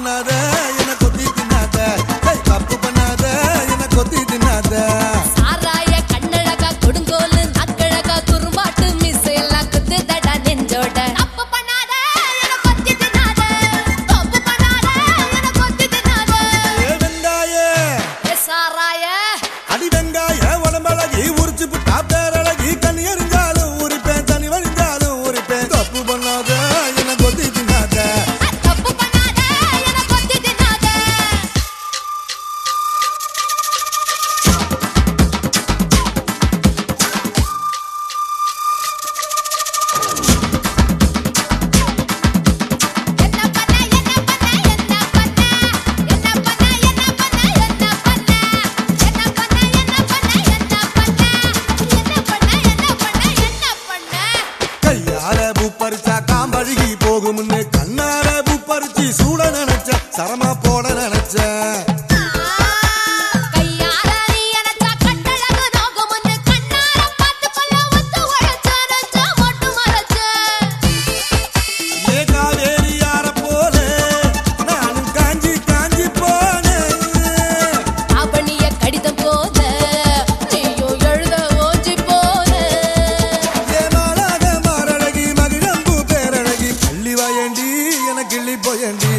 பண்ணாத என்ன கொத்தி தின்னாத தப்பு பண்ணாத என்ன கொத்தி தின்னாத சாராய கண்ணழகா கொடுங்கோலு நக்கழகா குறும்பாட்டு மிசையெல்லாம் குத்து தடா நெஞ்சோட தப்பு பண்ணாத என்ன கொத்தி தின்னாத தப்பு பண்ணாத என்ன கொத்தி தின்னாத வெங்காய சாராய அடி வெங்காய உடம்பழகி உரிச்சு புட்டா பேரழகி கண்ணி எறிஞ்சாலும் உரிப்பேன் தனி வழிஞ்சாலும் உரிப்பேன் தப்பு பண்ணாத என்ன கொத்தி தின்னாத தப்பு பண்ணாத என்ன கொத்தி தின்னாத கையால பூப்பறிச்சா காம்பழுகி போகும்னு கண்ணால பூப்பறிச்சு சூட நினைச்ச சரமா போட நினைச்ச கையால நீ எனச்சா கட்டழகு நோகுமுன்னு கண்ணார பார்த்து கொள்ள ஒத்து உழைச்ச மொட்டு மறைச்ச ஏ காவேரியார போல நானும் காஞ்சி காஞ்சி போனேன் அவனிய கடிதம் போல நீயும் எழுத ஓஞ்சி போன ஏ மாலாக மாரழகி மகிழம்பூ பேரழகி கள்ளி வாயண்டி என கிள்ளி போயண்டி